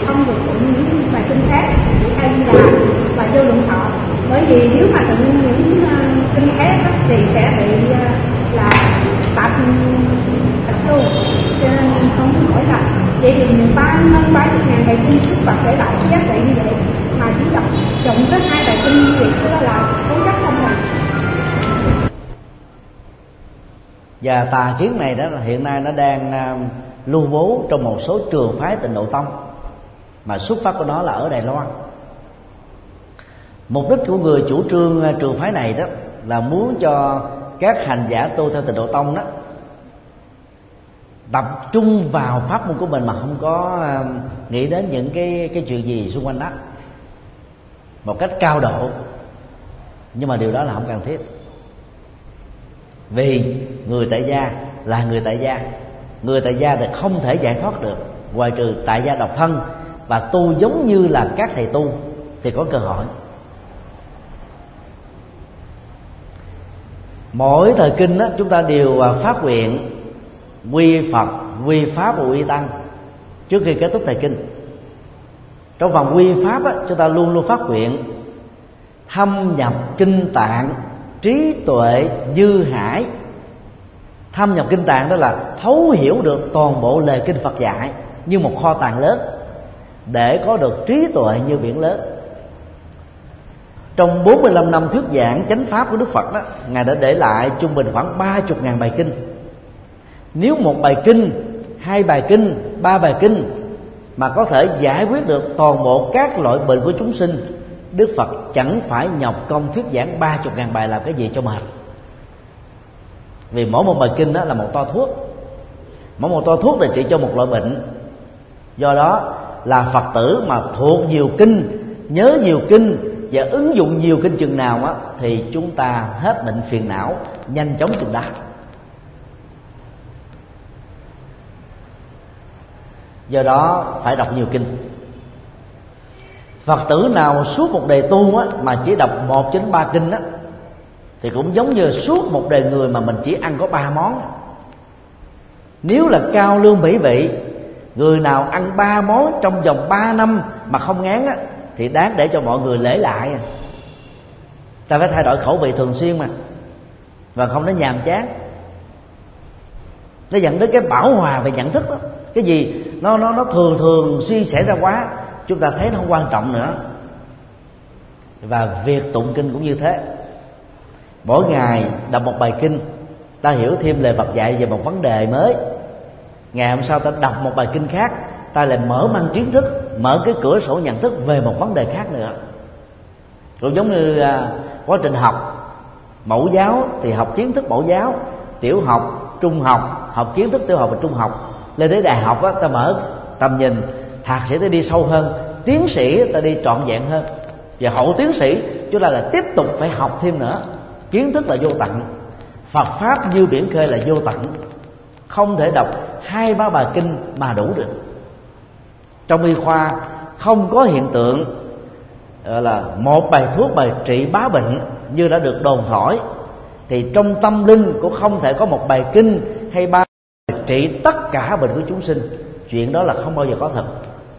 không được tụng những bài kinh khác, chỉ hay là bài Vô Lượng Thọ. Bởi vì nếu mà tụng những kinh khác thì sẽ bị là tạp tu, cho nên không hỏi là vậy thì hơn 30.000 bài kinh Đức Phật để lại giá trị như vậy mà chỉ đọc trụng tới 2 bài kinh như vậy, đó là cố chấp không rồi. Và tà kiến này đó hiện nay nó đang lưu bố trong một số trường phái Tịnh Độ Tông, mà xuất phát của nó là ở Đài Loan. Mục đích của người chủ trương trường phái này đó là muốn cho các hành giả tu theo Tịnh Độ Tông đó tập trung vào pháp môn của mình mà không có nghĩ đến những cái chuyện gì xung quanh đó một cách cao độ. Nhưng mà điều đó là không cần thiết, vì người tại gia là người tại gia. Người tại gia thì không thể giải thoát được, ngoài trừ tại gia độc thân và tu giống như là các thầy tu thì có cơ hội. Mỗi thời kinh đó, chúng ta đều phát nguyện quy Phật, quy Pháp và quy Tăng trước khi kết thúc thời kinh. Trong phần quy Pháp đó, chúng ta luôn luôn phát nguyện thâm nhập kinh tạng, trí tuệ dư hải. Thâm nhập kinh tạng đó là thấu hiểu được toàn bộ lời kinh Phật dạy như một kho tàng lớn, để có được trí tuệ như biển lớn. Trong 45 năm thuyết giảng chánh pháp của Đức Phật đó, Ngài đã để lại trung bình khoảng 30.000 bài kinh. Nếu một bài kinh, 2 bài kinh, 3 bài kinh mà có thể giải quyết được toàn bộ các loại bệnh của chúng sinh, Đức Phật chẳng phải nhọc công thuyết giảng 30.000 bài làm cái gì cho mệt. Vì mỗi một bài kinh đó là một toa thuốc, mỗi một toa thuốc là trị cho một loại bệnh. Do đó là Phật tử mà thuộc nhiều kinh, nhớ nhiều kinh và ứng dụng nhiều kinh chừng nào á, thì chúng ta hết bệnh phiền não nhanh chóng chừng đó. Do đó phải đọc nhiều kinh. Phật tử nào suốt một đời tu á, mà chỉ đọc 1 đến 3 kinh á, thì cũng giống như suốt một đời người mà mình chỉ ăn có 3 món. Nếu là cao lương mỹ vị, người nào ăn 3 món trong vòng 3 năm mà không ngán á, thì đáng để cho mọi người lễ lại. Ta phải thay đổi khẩu vị thường xuyên mà, và không nó nhàm chán. Nó dẫn đến cái bão hòa về nhận thức đó. Cái gì nó thường xuyên xảy ra quá, chúng ta thấy nó không quan trọng nữa. Và việc tụng kinh cũng như thế. Mỗi ngày đọc một bài kinh, ta hiểu thêm lời Phật dạy về một vấn đề mới. Ngày hôm sau ta đọc một bài kinh khác, ta lại mở mang kiến thức, mở cái cửa sổ nhận thức về một vấn đề khác nữa. Cũng giống như quá trình học mẫu giáo thì học kiến thức mẫu giáo, tiểu học, trung học học kiến thức tiểu học và trung học. Lên đến đại học á, ta mở tầm nhìn, thạc sĩ ta đi sâu hơn, tiến sĩ ta đi trọn vẹn hơn, và hậu tiến sĩ chúng ta là tiếp tục phải học thêm nữa. Kiến thức là vô tận, Phật pháp như biển khơi là vô tận, không thể đọc 2-3 bài kinh mà đủ được. Trong y khoa không có hiện tượng là một bài thuốc bài trị bá bệnh như đã được đồn thổi, thì trong tâm linh cũng không thể có một bài kinh hay 3 bài trị tất cả bệnh của chúng sinh. Chuyện đó là không bao giờ có thật.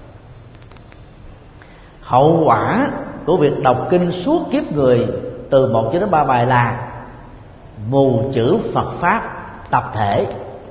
Hậu quả của việc đọc kinh suốt kiếp người từ 1 cho đến 3 bài là mù chữ Phật pháp tập thể.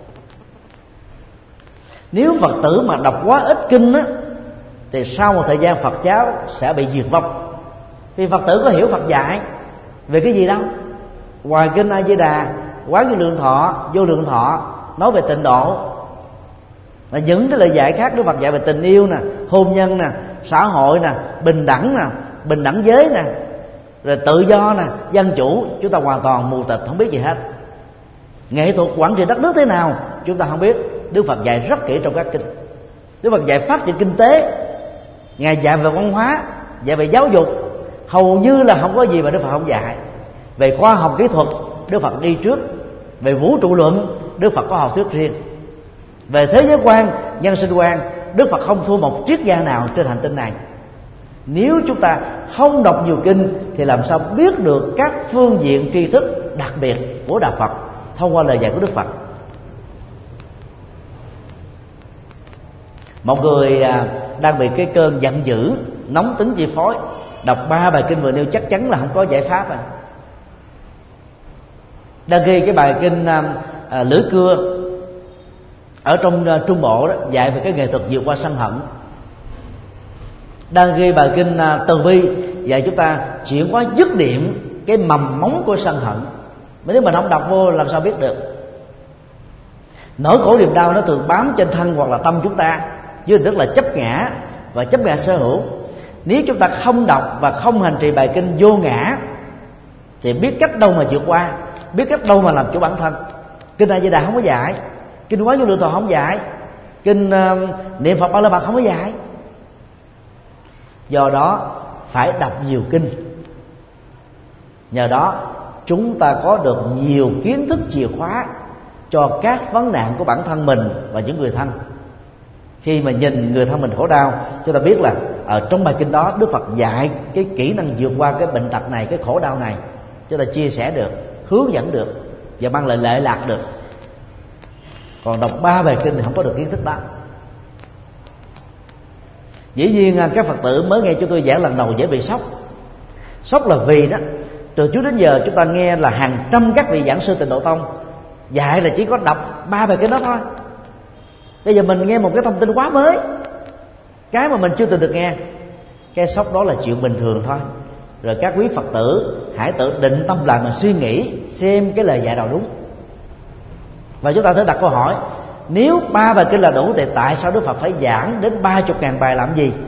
Nếu Phật tử mà đọc quá ít kinh á, thì sau một thời gian Phật giáo sẽ bị diệt vong. Vì Phật tử có hiểu Phật dạy về cái gì đâu. Ngoài kinh A Di Đà, Quán Vô Lượng Thọ, Vô Lượng Thọ nói về tịnh độ, là những cái lời dạy khác Đức Phật dạy về tình yêu nè, hôn nhân nè, xã hội nè, bình đẳng nè, bình đẳng giới nè, rồi tự do nè, dân chủ, chúng ta hoàn toàn mù tịt không biết gì hết. Nghệ thuật quản trị đất nước thế nào chúng ta không biết. Đức Phật dạy rất kỹ trong các kinh. Đức Phật dạy phát triển kinh tế, Ngài dạy về văn hóa, dạy về giáo dục, hầu như là không có gì mà Đức Phật không dạy. Về khoa học kỹ thuật, Đức Phật đi trước. Về vũ trụ luận, Đức Phật có học thuyết riêng. Về thế giới quan, nhân sinh quan, Đức Phật không thua một triết gia nào trên hành tinh này. Nếu chúng ta không đọc nhiều kinh thì làm sao biết được các phương diện tri thức đặc biệt của Đạo Phật thông qua lời dạy của Đức Phật. Một người đang bị cái cơn giận dữ, nóng tính chi phối, đọc 3 bài kinh vừa nêu chắc chắn là không có giải pháp rồi. Đang ghi cái bài kinh Lưỡi Cưa ở trong Trung Bộ đó, dạy về cái nghệ thuật vượt qua sân hận. Đang ghi bài kinh Từ Bi dạy chúng ta chuyển hóa dứt điểm cái mầm móng của sân hận. Mà nếu mình không đọc vô làm sao biết được. Nỗi khổ niềm đau nó thường bám trên thân hoặc là tâm chúng ta với hình thức là chấp ngã và chấp ngã sở hữu. Nếu chúng ta không đọc và không hành trì bài kinh vô ngã thì biết cách đâu mà vượt qua, biết cách đâu mà làm chủ bản thân. Kinh A Di Đà không có dạy, kinh Quán Vô Lượng Thọ không dạy, kinh Niệm Phật A La Mật không có dạy. Do đó phải đọc nhiều kinh, nhờ đó chúng ta có được nhiều kiến thức chìa khóa cho các vấn nạn của bản thân mình và những người thân. Khi mà nhìn người thân mình khổ đau, chúng ta biết là ở trong bài kinh đó Đức Phật dạy cái kỹ năng vượt qua cái bệnh tật này, cái khổ đau này, chúng ta chia sẻ được, hướng dẫn được và mang lại lệ lạc được. Còn đọc 3 bài kinh thì không có được kiến thức đó. Dĩ nhiên các Phật tử mới nghe chúng tôi giảng lần đầu dễ bị sốc. Sốc là vì đó, từ trước đến giờ chúng ta nghe là hàng trăm các vị giảng sư Tịnh Độ Tông dạy là chỉ có đọc 3 bài kinh đó thôi. Bây giờ mình nghe một cái thông tin quá mới, cái mà mình chưa từng được nghe, cái sốc đó là chuyện bình thường thôi. Rồi các quý Phật tử hãy tự định tâm lại mà suy nghĩ xem cái lời dạy nào đúng. Và chúng ta thử đặt câu hỏi, nếu 3 bài kinh là đủ thì tại sao Đức Phật phải giảng đến 30.000 bài làm gì?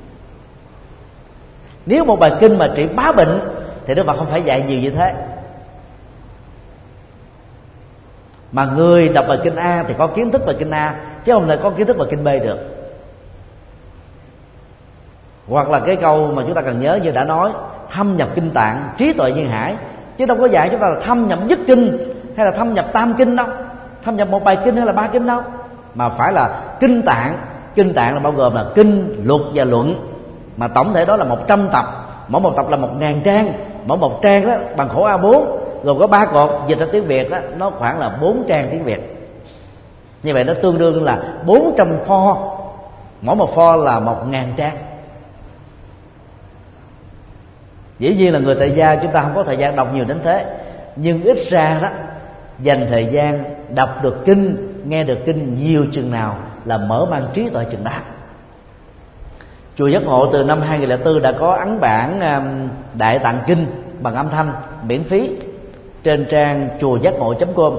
Nếu một bài kinh mà trị bá bệnh thì Đức Phật không phải dạy nhiều như thế. Mà người đọc bài kinh A thì có kiến thức bài kinh A, chứ không thể có kiến thức bài kinh B được. Hoặc là cái câu mà chúng ta cần nhớ như đã nói, thâm nhập kinh tạng, trí tuệ như hải. Chứ đâu có dạy chúng ta là thâm nhập nhất kinh hay là thâm nhập tam kinh đâu, thâm nhập một bài kinh hay là 3 kinh đâu, mà phải là kinh tạng. Kinh tạng là bao gồm là kinh, luật và luận, mà tổng thể đó là 100 tập, mỗi một tập là 1.000 trang, mỗi một trang đó bằng khổ A4, gồm có 3 cột, dịch ra tiếng Việt đó, nó khoảng là 4 trang tiếng Việt. Như vậy nó tương đương là 400 pho, mỗi một pho là 1.000 trang. Dĩ nhiên là người tại gia chúng ta không có thời gian đọc nhiều đến thế, nhưng ít ra đó dành thời gian đọc được kinh, nghe được kinh nhiều chừng nào là mở mang trí tuệ chừng đó. Chùa Giác Ngộ từ năm 2004 đã có ấn bản Đại Tạng Kinh bằng âm thanh miễn phí trên trang chùagiacngộ.com.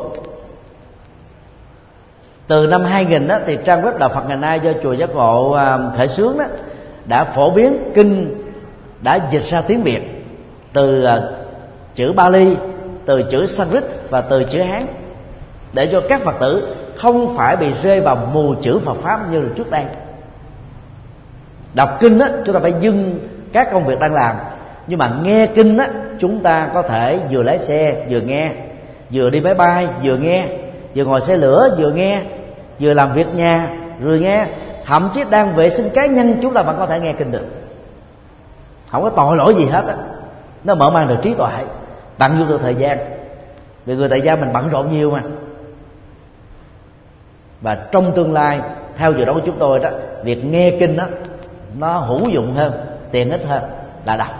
Từ năm 2000 đó, thì trang web Đạo Phật ngày nay do Chùa Giác Ngộ khởi xướng đó đã phổ biến kinh, đã dịch ra tiếng Việt từ chữ Bali, từ chữ Sanskrit và từ chữ Hán, để cho các Phật tử không phải bị rơi vào mù chữ Phật pháp như là trước đây. Đọc kinh á, chúng ta phải dừng các công việc đang làm, nhưng mà nghe kinh á, chúng ta có thể vừa lái xe vừa nghe, vừa đi máy bay vừa nghe, vừa ngồi xe lửa vừa nghe, vừa làm việc nhà rồi nghe, thậm chí đang vệ sinh cá nhân chúng ta vẫn có thể nghe kinh được, không có tội lỗi gì hết á. Nó mở mang được trí tuệ, tận dụng được thời gian, vì người tại gia mình bận rộn nhiều mà. Và trong tương lai theo dự đoán của chúng tôi đó, việc nghe kinh đó nó hữu dụng hơn, tiện ích hơn là đọc.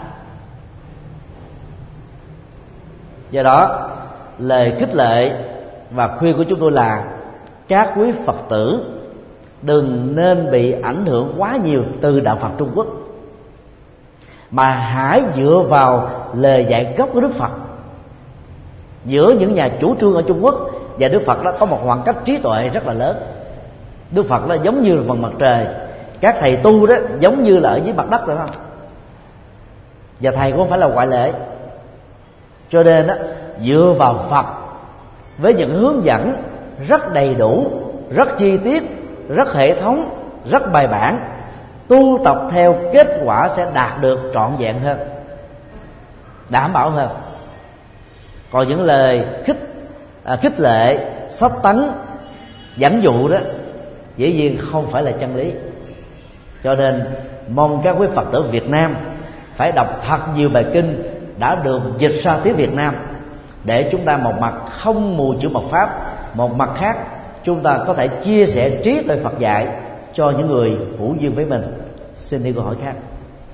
Do đó lời khích lệ và khuyên của chúng tôi là các quý Phật tử đừng nên bị ảnh hưởng quá nhiều từ đạo Phật Trung Quốc, mà hãy dựa vào lời dạy gốc của Đức Phật. Giữa những nhà chủ trương ở Trung Quốc và Đức Phật đó có một khoảng cách trí tuệ rất là lớn. Đức Phật đó giống như là phần mặt trời, các thầy tu đó giống như là ở dưới mặt đất rồi không, và thầy cũng không phải là ngoại lệ. Cho nên đó, dựa vào Phật với những hướng dẫn rất đầy đủ, rất chi tiết, rất hệ thống, rất bài bản, tu tập theo kết quả sẽ đạt được trọn vẹn hơn, đảm bảo hơn. Còn những lời khích lệ, sắp tấn, dẫn dụ đó dĩ nhiên không phải là chân lý. Cho nên mong các quý Phật tử Việt Nam phải đọc thật nhiều bài kinh đã được dịch ra tiếng Việt Nam, để chúng ta một mặt không mù chữ mật pháp, một mặt khác chúng ta có thể chia sẻ trí tuệ Phật dạy cho những người hữu duyên với mình. Xin đi câu hỏi khác.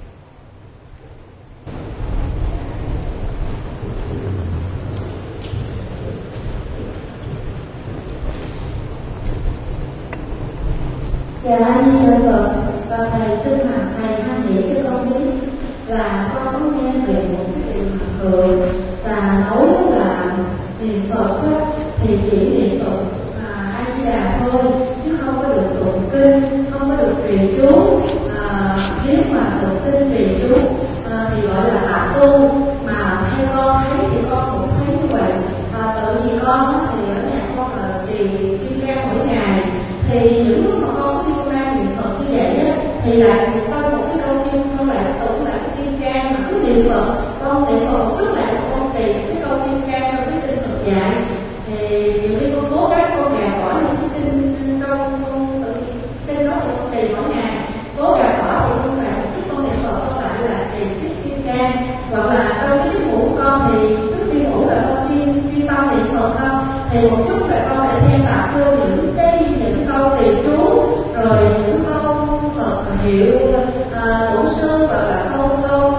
Dạ anh chào Phật, và thầy xin hỏi thầy tha nghĩ cho con biết là con có nghe về một cái điều người và nói là niệm Phật á, thì chỉ niệm Phật A Di Đà thôi, chứ không có được tụng kinh, không có được trì chú. Nếu mà tụng kinh trì chú thì gọi là tạp tu, mà theo con thấy thì con cũng thấy như vậy. Tự vì con thì ở nhà con là trì kim cang mỗi ngày, thì những lúc mà con khi ra niệm Phật như vậy á, thì lại trong một cái câu kinh con lại tụng lại cái kim cang mà cứ niệm Phật, con niệm Phật trước lại con trì cái câu kim cang trong cái kinh Phật dạy. Thì nhiều khi con cố gắng con gạt bỏ những cái kinh trong con tự kinh đó thì con trì mỗi ngày, cố gạt bỏ thì con lại cái con niệm Phật con lại là trì cái kim cang. Hoặc là trong cái giấc ngủ của con thì trước khi ngủ là con chuyên tâm niệm Phật không, thì một chút là con lại xem tạp vô những câu trì chú, rồi những câu Phật hiệu bổn sư, hoặc là câu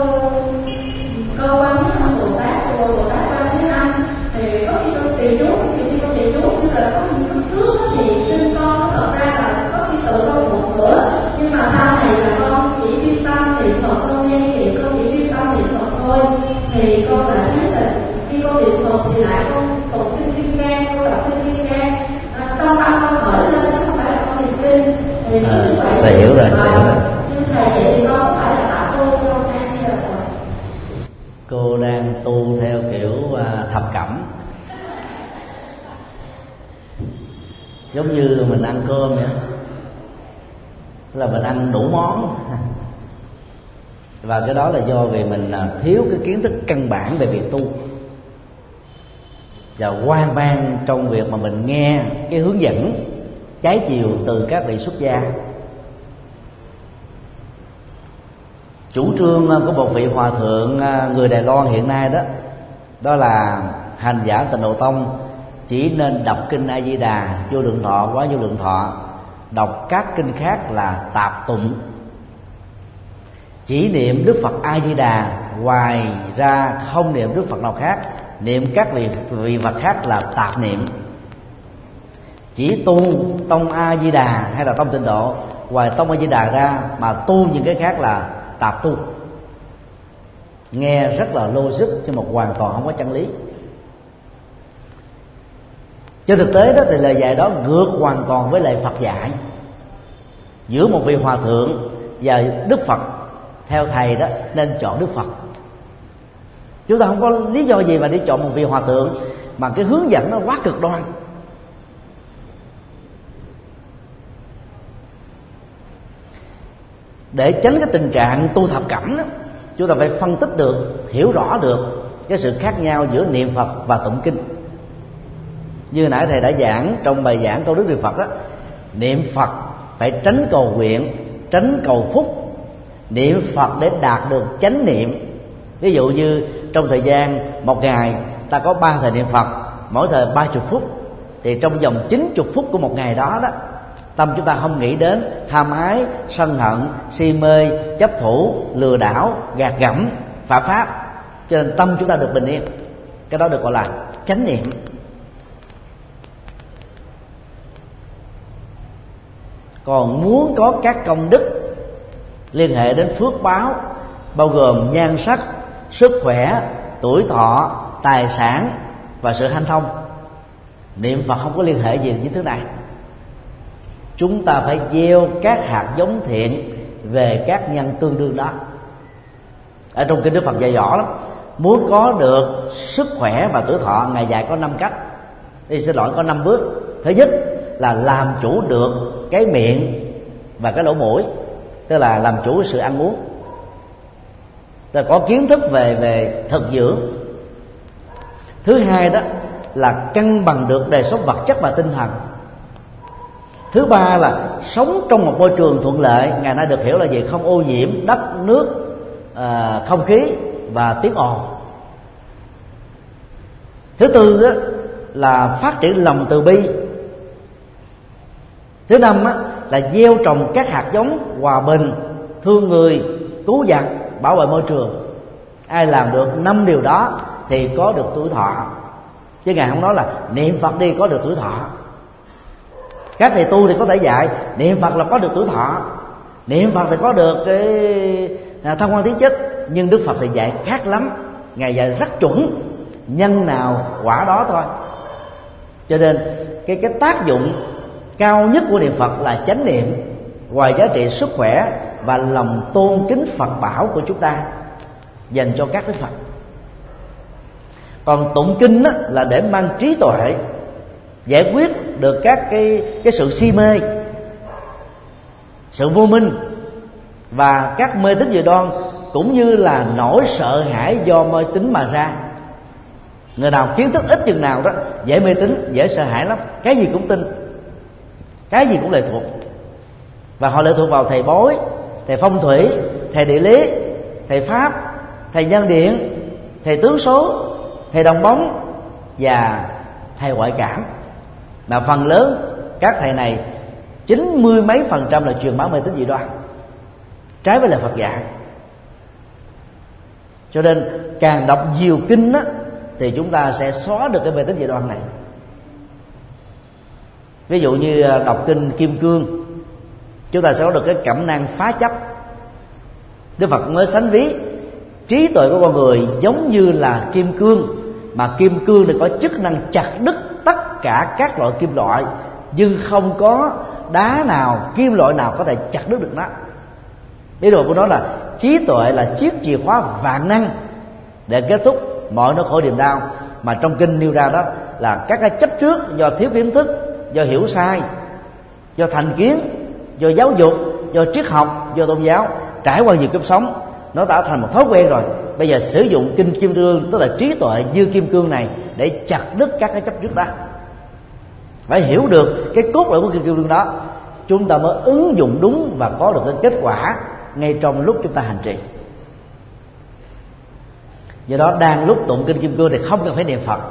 Quan Thế Âm Bồ Tát, Bồ Tát Quan Thế Âm. Thì có khi con trì chú, khi con trì chú như là có những lúc trước thì trên con nó thật ra là có khi tự con một bữa, nhưng mà sau này là con chỉ chuyên tâm niệm Phật, con nghe thì con chỉ chuyên tâm niệm Phật thôi. Thì con lại thấy là khi con niệm Phật thì lại con tụng kinh Kim Cang, con đọc kinh Kim Cang, xong tâm con khởi lên chứ không phải là con niệm kinh. Thì như vậy thầy hiểu rồi. Nhưng thầy vậy thì con phải là tạo tu con đang như là Phật. Cô đang tu theo kiểu thập cẩm, giống như mình ăn cơm vậy, là mình ăn đủ món. Và cái đó là do vì mình thiếu cái kiến thức căn bản về việc tu, và hoang mang trong việc mà mình nghe cái hướng dẫn trái chiều từ các vị xuất gia. Chủ trương của một vị hòa thượng người Đài Loan hiện nay đó là hành giả Tịnh Độ Tông chỉ nên đọc kinh A Di Đà, Vô Lượng Thọ, Quá Vô Lượng Thọ, đọc các kinh khác là tạp tụng. Chỉ niệm Đức Phật A Di Đà, ngoài ra không niệm Đức Phật nào khác, niệm các vị Phật khác là tạp niệm. Chỉ tu tông A Di Đà hay là tông Tịnh Độ, ngoài tông A Di Đà ra mà tu những cái khác là tạp tu. Nghe rất là logic nhưng mà hoàn toàn không có chân lý. Trên thực tế đó thì lời dạy đó ngược hoàn toàn với lời Phật dạy. Giữa một vị hòa thượng và Đức Phật, theo thầy đó nên chọn Đức Phật. Chúng ta không có lý do gì mà đi chọn một vị hòa thượng mà cái hướng dẫn nó quá cực đoan. Để tránh cái tình trạng tu thập cẩm đó, chúng ta phải phân tích được, hiểu rõ được cái sự khác nhau giữa niệm Phật và tụng kinh. Như nãy thầy đã giảng trong bài giảng câu đức niệm Phật đó, niệm Phật phải tránh cầu nguyện, tránh cầu phúc, niệm Phật để đạt được chánh niệm. Ví dụ như trong thời gian một ngày ta có 3 thời niệm Phật, mỗi thời 30 phút, thì trong vòng 90 phút của một ngày đó tâm chúng ta không nghĩ đến tham ái, sân hận, si mê, chấp thủ, lừa đảo, gạt gẫm, phạm pháp, cho nên tâm chúng ta được bình yên. Cái đó được gọi là chánh niệm. Còn muốn có các công đức liên hệ đến phước báo, bao gồm nhan sắc, sức khỏe, tuổi thọ, tài sản và sự hanh thông, niệm Phật không có liên hệ gì với thứ này. Chúng ta phải gieo các hạt giống thiện về các nhân tương đương đó. Ở trong kinh Đức Phật dạy rõ lắm, muốn có được sức khỏe và tuổi thọ, Ngài dạy có 5 cách. Có 5 bước. Thứ nhất là làm chủ được cái miệng và cái lỗ mũi, tức là làm chủ sự ăn uống, tức là có kiến thức về thực dưỡng. Thứ hai đó là cân bằng được đời sống vật chất và tinh thần. Thứ ba là sống trong một môi trường thuận lợi, ngày nay được hiểu là gì? Không ô nhiễm đất, nước, không khí và tiếng ồn. Thứ tư đó là phát triển lòng từ bi, Thứ năm á, là gieo trồng các hạt giống hòa bình, thương người, cứu vật, bảo vệ môi trường. Ai làm được 5 điều đó thì có được tuổi thọ. Chứ Ngài không nói là niệm Phật đi có được tuổi thọ. Các thầy tu thì có thể dạy niệm Phật là có được tuổi thọ, niệm Phật thì có được cái thăng quan tiến chức. Nhưng Đức Phật thì dạy khác lắm. Ngài dạy rất chuẩn, nhân nào quả đó thôi. Cho nên cái tác dụng cao nhất của niệm Phật là chánh niệm, ngoài giá trị sức khỏe và lòng tôn kính Phật bảo của chúng ta dành cho các Đức Phật. Còn tụng kinh á, là để mang trí tuệ, giải quyết được các cái sự si mê, sự vô minh và các mê tín dị đoan, cũng như là nỗi sợ hãi do mê tín mà ra. Người nào kiến thức ít chừng nào đó dễ mê tín, dễ sợ hãi lắm, cái gì cũng tin, cái gì cũng lệ thuộc. Và họ lệ thuộc vào thầy bói, thầy phong thủy, thầy địa lý, thầy pháp, thầy nhân điện, thầy tướng số, thầy đồng bóng và thầy ngoại cảm. Mà phần lớn các thầy này 90 mấy % là truyền bá mê tín dị đoan, trái với lời Phật dạy. Cho nên càng đọc nhiều kinh á, thì chúng ta sẽ xóa được cái mê tín dị đoan này. Ví dụ như đọc kinh Kim Cương, chúng ta sẽ có được cái cẩm nang phá chấp. Đức Phật mới sánh ví trí tuệ của con người giống như là kim cương, mà kim cương thì có chức năng chặt đứt tất cả các loại kim loại, nhưng không có đá nào, kim loại nào có thể chặt đứt được nó. Ý đồ của nó là trí tuệ là chiếc chìa khóa vạn năng để kết thúc mọi nỗi khổ niềm đau. Mà trong kinh nêu ra đó là các cái chấp trước do thiếu kiến thức, do hiểu sai, do thành kiến, do giáo dục, do triết học, do tôn giáo, trải qua nhiều kiếp sống, nó đã thành một thói quen rồi. Bây giờ sử dụng kinh Kim Cương, tức là trí tuệ như kim cương này, để chặt đứt các cái chấp trước đó. Phải hiểu được cái cốt lõi của kinh Kim Cương đó, chúng ta mới ứng dụng đúng và có được cái kết quả ngay trong lúc chúng ta hành trì. Do đó đang lúc tụng kinh Kim Cương thì không cần phải niệm Phật.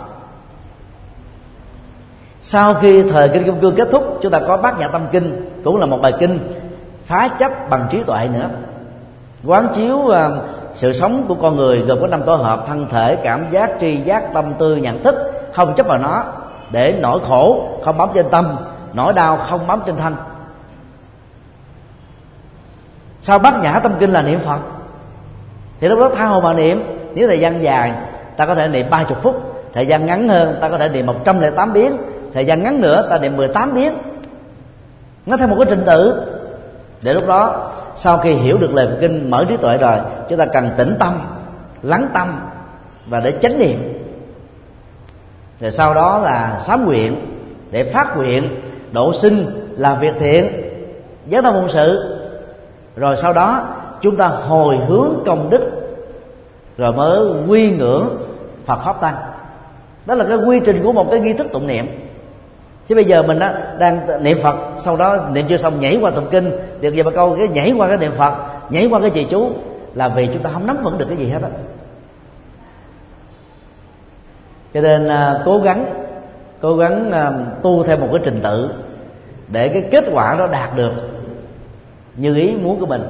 Sau khi thời kinh Kim Cương kết thúc, chúng ta có Bát Nhã Tâm Kinh, cũng là một bài kinh phá chấp bằng trí tuệ nữa, quán chiếu sự sống của con người gồm có 5 tổ hợp: thân thể, cảm giác, tri giác, tâm tư, nhận thức, không chấp vào nó, để nỗi khổ không bám trên tâm, nỗi đau không bám trên thân. Sau Bát Nhã Tâm Kinh là niệm Phật, thì lúc đó tha hồ mà niệm. Nếu thời gian dài ta có thể niệm 30 phút, thời gian ngắn hơn ta có thể niệm 108 biến, thời gian ngắn nữa ta niệm 18 biến. Nó theo một cái trình tự. Để lúc đó sau khi hiểu được lời kinh, mở trí tuệ rồi, chúng ta cần tĩnh tâm, lắng tâm và để chánh niệm. Rồi sau đó là sám nguyện, để phát nguyện, độ sinh, làm việc thiện, giác tâm phụng sự. Rồi sau đó chúng ta hồi hướng công đức, rồi mới quy ngưỡng Phật Pháp Tăng. Đó là cái quy trình của một cái nghi thức tụng niệm. Chứ bây giờ mình đang niệm Phật, sau đó niệm chưa xong nhảy qua tụng kinh, được về một câu cái nhảy qua cái niệm Phật, nhảy qua cái trì chú, là vì chúng ta không nắm vững được cái gì hết á. Cho nên cố gắng tu theo một cái trình tự để cái kết quả đó đạt được như ý muốn của mình.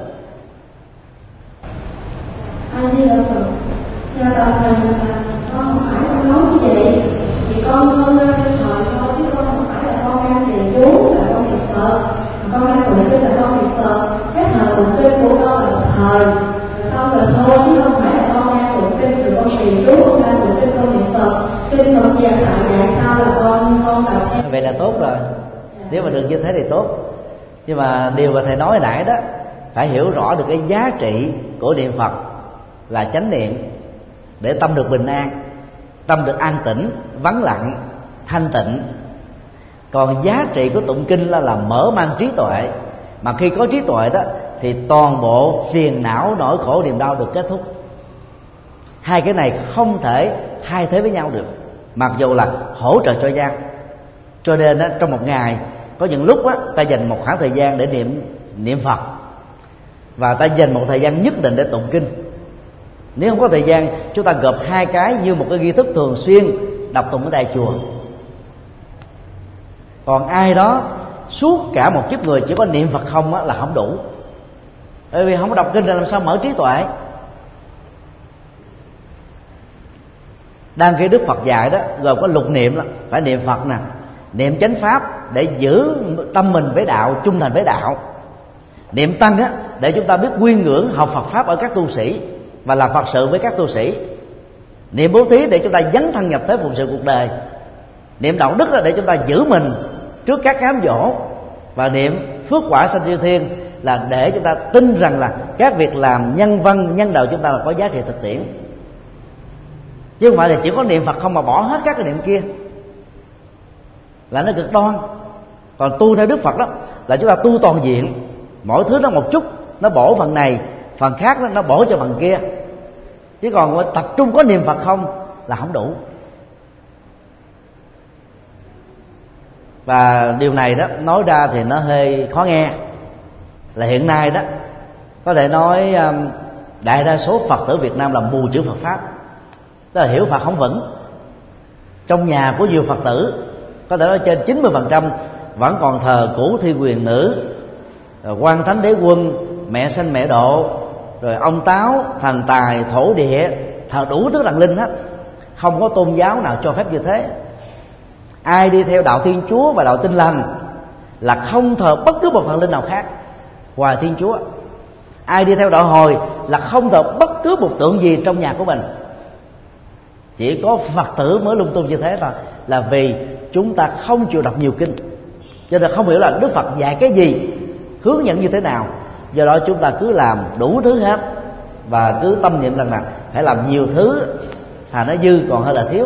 Chào thầy, con phải con nói như vậy thì con ra hỏi con, chứ con không phải là con đang trì chú là con niệm Phật, con đang tụng kinh là con niệm Phật. Cái thời tụng kinh của con là thời xong rồi thôi, chứ không phải là con đang tụng kinh rồi con trì chú, con đang tụng kinh con niệm Phật. Kinh Phật dạy tại sao là con đọc theo. Vậy là tốt rồi. Nếu mà được như thế thì tốt. Nhưng mà điều mà thầy nói hồi nãy đó, phải hiểu rõ được cái giá trị của niệm Phật là chánh niệm, để tâm được bình an, tâm được an tĩnh, vắng lặng, thanh tịnh. Còn giá trị của tụng kinh là mở mang trí tuệ. Mà khi có trí tuệ đó thì toàn bộ phiền não, nỗi khổ, niềm đau được kết thúc. Hai cái này không thể thay thế với nhau được, mặc dù là hỗ trợ cho nhau. Cho nên đó, trong một ngày có những lúc đó, ta dành một khoảng thời gian để niệm Phật, và ta dành một thời gian nhất định để tụng kinh. Nếu không có thời gian, chúng ta gộp hai cái như một cái nghi thức thường xuyên đọc tụng ở đại chùa. Còn ai đó suốt cả một kiếp người chỉ có niệm Phật không á, là không đủ. Bởi vì không có đọc kinh là làm sao mở trí tuệ. Đang khi Đức Phật dạy đó gồm có lục niệm là phải niệm Phật nè, niệm chánh pháp để giữ tâm mình với đạo, trung thành với đạo, niệm tăng á để chúng ta biết quy ngưỡng học Phật pháp ở các tu sĩ và làm Phật sự với các tu sĩ, niệm bố thí để chúng ta dấn thân nhập thế phụng sự cuộc đời, niệm đạo đức là để chúng ta giữ mình trước các cám dỗ, và niệm phước quả sanh siêu thiên là để chúng ta tin rằng là các việc làm nhân văn nhân đạo chúng ta là có giá trị thực tiễn, chứ không phải là chỉ có niệm Phật không mà bỏ hết các cái niệm kia là nó cực đoan. Còn tu theo Đức Phật đó là chúng ta tu toàn diện, mỗi thứ nó một chút, nó bổ phần này, phần khác nó bổ cho phần kia, chứ còn tập trung có niệm Phật không là không đủ. Và điều này đó nói ra thì nó hơi khó nghe, là hiện nay đó có thể nói đại đa số Phật tử Việt Nam là mù chữ Phật pháp, tức là hiểu Phật không vững. Trong nhà của nhiều Phật tử có thể nói trên 90% vẫn còn thờ Cửu Thi Quyền Nữ, Quan Thánh Đế Quân, Mẹ Sanh Mẹ Độ, rồi ông Táo, Thần Tài, Thổ Địa, thờ đủ thứ thần linh hết. Không có tôn giáo nào cho phép như thế. Ai đi theo đạo Thiên Chúa và đạo Tin Lành là không thờ bất cứ một thần linh nào khác ngoài Thiên Chúa. Ai đi theo đạo Hồi là không thờ bất cứ một tượng gì trong nhà của mình. Chỉ có Phật tử mới lung tung như thế thôi, là vì chúng ta không chịu đọc nhiều kinh, cho nên không hiểu là Đức Phật dạy cái gì, hướng dẫn như thế nào. Do đó chúng ta cứ làm đủ thứ hết và cứ tâm niệm rằng là phải làm nhiều thứ, thà nó dư còn hơn là thiếu.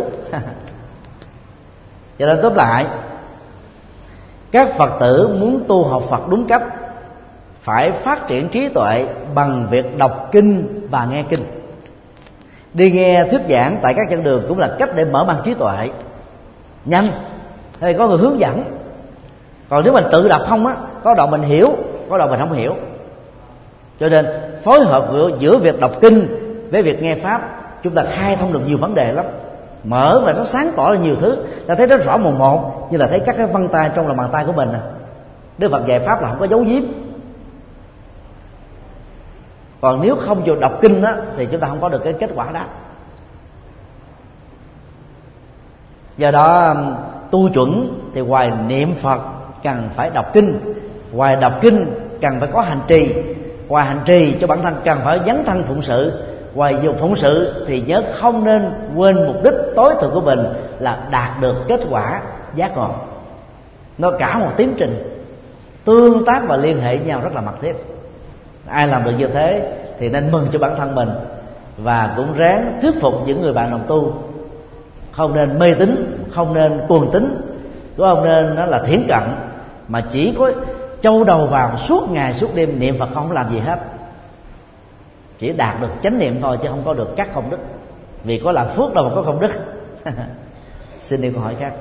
Cho nên tóm lại, các Phật tử muốn tu học Phật đúng cách phải phát triển trí tuệ bằng việc đọc kinh và nghe kinh. Đi nghe thuyết giảng tại các giảng đường cũng là cách để mở mang trí tuệ nhanh, hay có người hướng dẫn. Còn nếu mình tự đọc không á, có đoạn mình hiểu, có đoạn mình không hiểu. Cho nên phối hợp giữa việc đọc kinh với việc nghe pháp, chúng ta khai thông được nhiều vấn đề lắm, mở và nó sáng tỏ ra nhiều thứ. Ta thấy rất rõ mồn một, như là thấy các cái vân tay trong lòng bàn tay của mình. Đức Phật dạy pháp là không có giấu giếm. Còn nếu không chịu đọc kinh á, thì chúng ta không có được cái kết quả đó. Do đó tu chuẩn thì ngoài niệm Phật cần phải đọc kinh, ngoài đọc kinh cần phải có hành trì, ngoài hành trì cho bản thân cần phải dấn thân phụng sự, ngoài dùng phụng sự thì nhớ không nên quên mục đích tối thượng của mình là đạt được kết quả giác ngộ. Nó cả một tiến trình tương tác và liên hệ với nhau rất là mật thiết. Ai làm được như thế thì nên mừng cho bản thân mình, và cũng ráng thuyết phục những người bạn đồng tu. Không nên mê tín, không nên cuồng tín, cũng không nên nó là thiển cận, mà chỉ có châu đầu vào suốt ngày suốt đêm niệm Phật không làm gì hết, chỉ đạt được chánh niệm thôi chứ không có được các công đức, vì có làm phước đâu mà có công đức. Xin đi câu hỏi khác.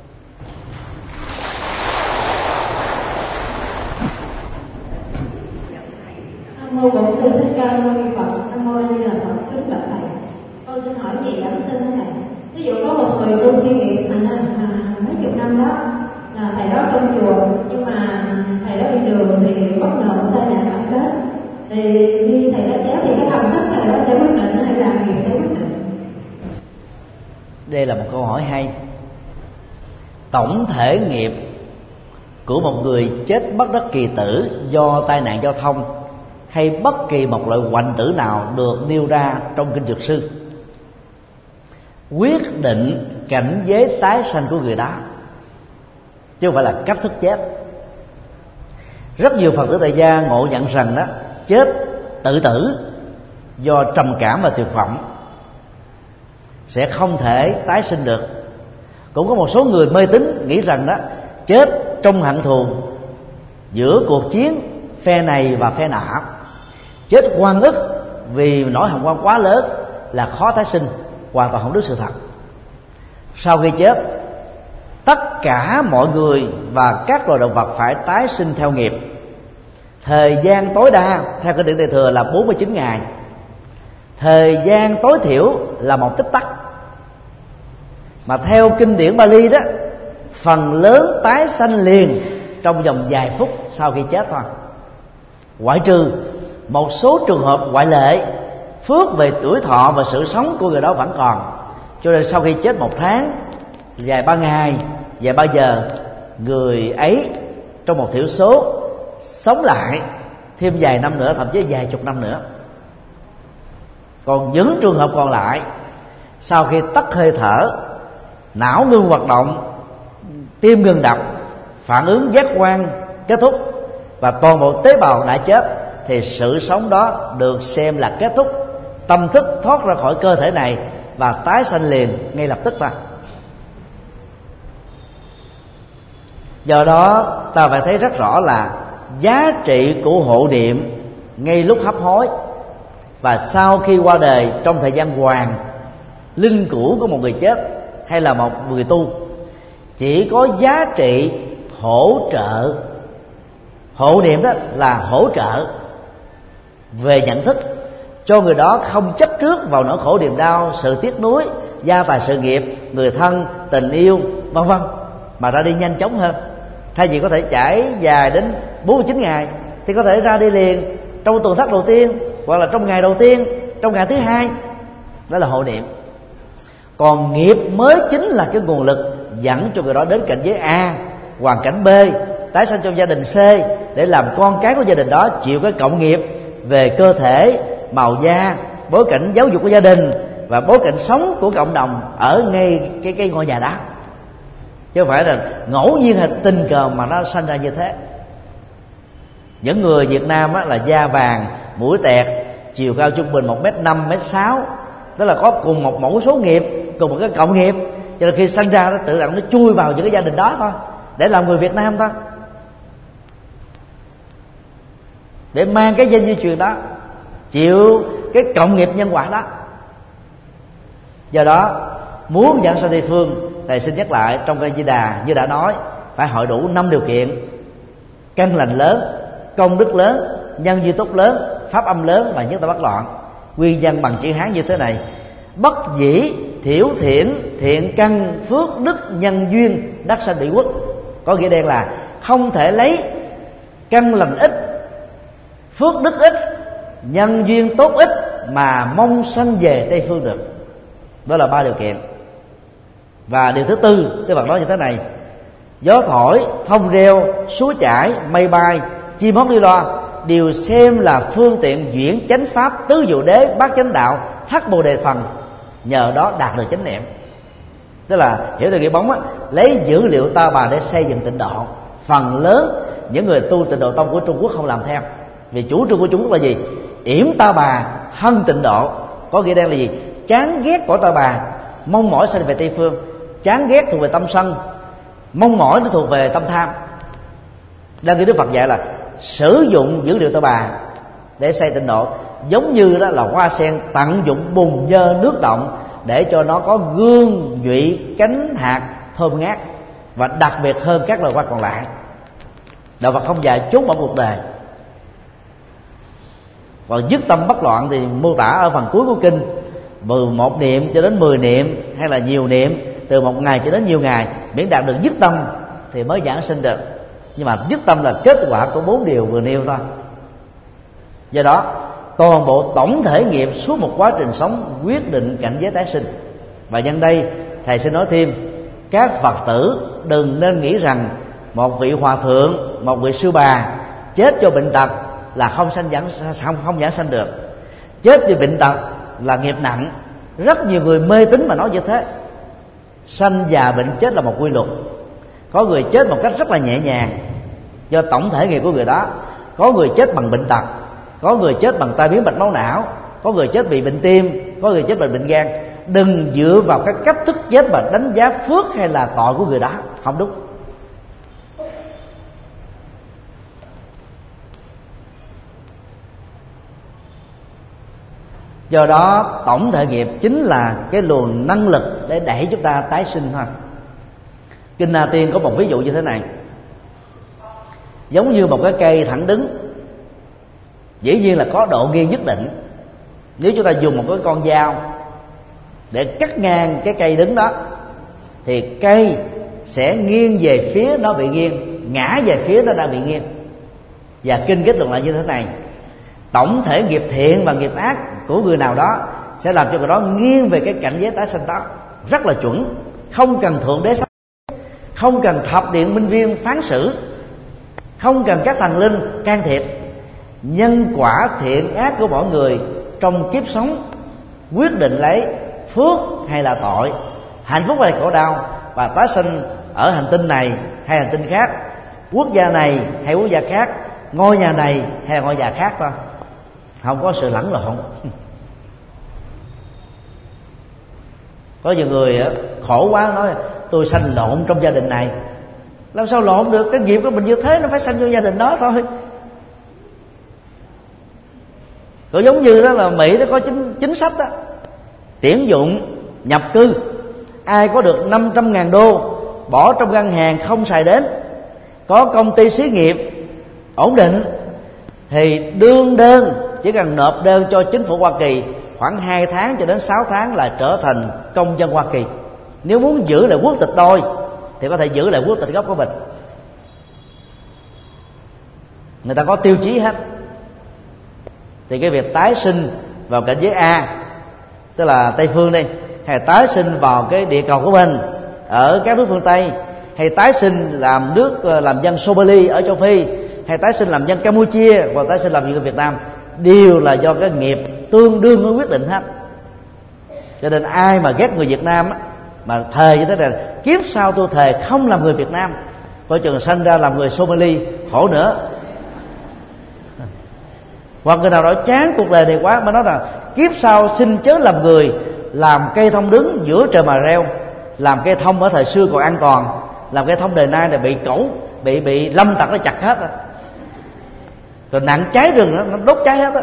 Nam mô Bổn Sư Thích Ca Mâu Ni Phật. Nam mô A Di Đà Phật. Kính bạch thầy, con xin hỏi gì giảng sinh thế này. Ví dụ có một người tu chuyên nghiệp mấy chục năm đó, là thầy đó trong chùa, nhưng mà thầy đó đi đường thì bất ngờ một tai nạn ăn Tết, thì khi thầy đã chết thì cái thần thức thầy đó sẽ quyết định hay là nghiệp sẽ quyết định? Đây là một câu hỏi hay. Tổng thể nghiệp của một người chết bất đắc kỳ tử do tai nạn giao thông hay bất kỳ một loại hoạnh tử nào được nêu ra trong kinh Dược Sư quyết định cảnh giới tái sanh của người đó, chứ không phải là cách thức chết. Rất nhiều Phật tử tại gia ngộ nhận rằng đó, chết tự tử do trầm cảm và tuyệt vọng sẽ không thể tái sinh được. Cũng có một số người mê tín nghĩ rằng đó, chết trong hận thù giữa cuộc chiến phe này và phe nọ, chết oan ức vì nỗi hồng oan quá lớn là khó tái sinh, hoàn toàn không đúng sự thật. Sau khi chết, tất cả mọi người và các loài động vật phải tái sinh theo nghiệp. Thời gian tối đa theo kinh điển Đại Thừa là 49 ngày, thời gian tối thiểu là một tích tắc. Mà theo kinh điển Bali đó, phần lớn tái sanh liền trong vòng vài phút sau khi chết thôi, ngoại trừ một số trường hợp ngoại lệ, phước về tuổi thọ và sự sống của người đó vẫn còn. Cho nên sau khi chết 1 tháng, vài ba ngày, vài ba giờ, người ấy trong một thiểu số sống lại thêm vài năm nữa, thậm chí vài chục năm nữa. Còn những trường hợp còn lại, sau khi tắt hơi thở, não ngưng hoạt động, tim ngừng đập, phản ứng giác quan kết thúc và toàn bộ tế bào đã chết, thì sự sống đó được xem là kết thúc. Tâm thức thoát ra khỏi cơ thể này và tái sanh liền ngay lập tức thôi. Do đó ta phải thấy rất rõ là giá trị của hộ niệm ngay lúc hấp hối và sau khi qua đời trong thời gian hoàn linh cữu của một người chết hay là một người tu chỉ có giá trị hỗ trợ. Hộ niệm đó là hỗ trợ về nhận thức cho người đó không chấp trước vào nỗi khổ niềm đau, sự tiếc nuối, gia tài sự nghiệp, người thân, tình yêu, vân vân, mà ra đi nhanh chóng hơn. Thay vì có thể trải dài đến 49 ngày thì có thể ra đi liền trong tuần thất đầu tiên, hoặc là trong ngày đầu tiên, trong ngày thứ hai. Đó là hộ niệm. Còn nghiệp mới chính là cái nguồn lực dẫn cho người đó đến cảnh giới A, hoàn cảnh B, tái sanh trong gia đình C, để làm con cái của gia đình đó chịu cái cộng nghiệp về cơ thể, màu da, bối cảnh giáo dục của gia đình và bối cảnh sống của cộng đồng ở ngay cái ngôi nhà đó. Chứ không phải là ngẫu nhiên hay tình cờ mà nó sanh ra như thế. Những người Việt Nam á, là da vàng, mũi tẹt, chiều cao trung bình 1m5, 1m6, đó là có cùng một mẫu số nghiệp, cùng một cái cộng nghiệp, cho nên khi sanh ra nó tự động nó chui vào những cái gia đình đó thôi, để làm người Việt Nam thôi, để mang cái danh di truyền đó, chịu cái cộng nghiệp nhân quả đó. Do đó muốn dẫn sanh Tây phương, thầy xin nhắc lại trong Kinh Di Đà như đã nói, phải hội đủ 5 điều kiện: căn lành lớn, công đức lớn, nhân duyên tốt lớn, pháp âm lớn và nhất tâm bất loạn. Nguyên văn bằng chữ Hán như thế này: bất dĩ thiểu thiện, thiện căn, phước đức, nhân duyên, đắc sanh bị quốc. Có nghĩa đen là không thể lấy căn lành ít, phước đức ít, nhân duyên tốt ít mà mong sanh về Tây phương được. Đó là 3 điều kiện. Và điều thứ tư, Đức Phật nói như thế này: gió thổi, thông reo, suối chảy, mây bay, chim hót đi loa đều xem là phương tiện chuyển chánh pháp, tứ diệu đế, bát chánh đạo, thất bồ đề phần, nhờ đó đạt được chánh niệm. Tức là hiểu theo nghĩa bóng á, lấy dữ liệu Ta Bà để xây dựng tịnh độ. Phần lớn những người tu tịnh độ tông của Trung Quốc không làm theo, vì chủ trương của Trung Quốc là gì? Yểm Ta Bà, hân tịnh độ. Có nghĩa đen là gì? Chán ghét của Ta Bà, mong mỏi sanh về Tây phương. Chán ghét thuộc về tâm sân, mong mỏi nó thuộc về tâm tham. Đang khi Đức Phật dạy là sử dụng dữ liệu Ta Bà để xây tịnh độ, giống như đó là hoa sen tận dụng bùn nhơ nước động để cho nó có gương nhụy, cánh hạt thơm ngát, và đặc biệt hơn các loài hoa còn lại. Đạo Phật không dạy trốn bỏ cuộc đời. Còn dứt tâm bất loạn thì mô tả ở phần cuối của kinh, từ 1 niệm cho đến 10 niệm hay là nhiều niệm, từ 1 ngày cho đến nhiều ngày, miễn đạt được dứt tâm thì mới giảng sinh được. Nhưng mà dứt tâm là kết quả của 4 điều vừa nêu thôi. Do đó toàn bộ tổng thể nghiệp suốt một quá trình sống quyết định cảnh giới tái sinh. Và nhân đây thầy xin nói thêm, các Phật tử đừng nên nghĩ rằng một vị hòa thượng, một vị sư bà chết do bệnh tật là không giảng sanh được. Chết vì bệnh tật là nghiệp nặng. Rất nhiều người mê tín mà nói như thế. Sanh già bệnh chết là một quy luật. Có người chết một cách rất là nhẹ nhàng do tổng thể nghiệp của người đó. Có người chết bằng bệnh tật, có người chết bằng tai biến mạch máu não, có người chết vì bệnh tim, có người chết bởi bệnh gan. Đừng dựa vào cái cách thức chết mà đánh giá phước hay là tội của người đó, không đúng. Do đó tổng thể nghiệp chính là cái luồng năng lực để đẩy chúng ta tái sinh thôi. Kinh Na Tiên có một ví dụ như thế này: giống như một cái cây thẳng đứng, dĩ nhiên là có độ nghiêng nhất định. Nếu chúng ta dùng một cái con dao để cắt ngang cái cây đứng đó thì cây sẽ nghiêng về phía nó bị nghiêng, ngã về phía nó đang bị nghiêng. Và kinh kết luận lại như thế này: tổng thể nghiệp thiện và nghiệp ác của người nào đó sẽ làm cho người đó nghiêng về cái cảnh giới tái sanh đó, rất là chuẩn, không cần thượng đế sắp, không cần thập điện minh viên phán xử, không cần các thần linh can thiệp. Nhân quả thiện ác của mỗi người trong kiếp sống quyết định lấy phước hay là tội, hạnh phúc hay là khổ đau, và tái sinh ở hành tinh này hay hành tinh khác, quốc gia này hay quốc gia khác, ngôi nhà này hay là ngôi nhà khác thôi, không có sự lẫn lộn. Có nhiều người khổ quá nói tôi sanh lộn trong gia đình này. Làm sao lộn được? Cái nghiệp của mình như thế, nó phải sanh vô gia đình đó thôi. Cũng giống như đó là Mỹ nó có chính sách đó, tuyển dụng nhập cư, ai có được 500.000 đô bỏ trong ngân hàng không xài đến, có công ty xí nghiệp ổn định, thì đương đơn chỉ cần nộp đơn cho chính phủ Hoa Kỳ khoảng 2 tháng cho đến 6 tháng là trở thành công dân Hoa Kỳ. Nếu muốn giữ lại quốc tịch đôi thì có thể giữ lại quốc tịch gốc của mình. Người ta có tiêu chí hết. Thì cái việc tái sinh vào cảnh giới A, tức là Tây phương đây, hay tái sinh vào cái địa cầu của mình ở các nước phương Tây, hay tái sinh làm dân Somali ở châu Phi, hay tái sinh làm dân Campuchia, hoặc tái sinh làm dân Việt Nam, đều là do cái nghiệp tương đương mới quyết định hết. Cho nên ai mà ghét người Việt Nam mà thề như thế này, kiếp sau tôi thề không làm người Việt Nam, coi chừng sanh ra làm người Somali khổ nữa. Hoặc người nào đó chán cuộc đời này quá mà nói là kiếp sau xin chớ làm người, làm cây thông đứng giữa trời mà reo, làm cây thông ở thời xưa còn an toàn, làm cây thông đời nay là bị cẩu, bị lâm tặc nó chặt hết rồi. Rồi nặng cháy rừng nó đốt cháy hết á.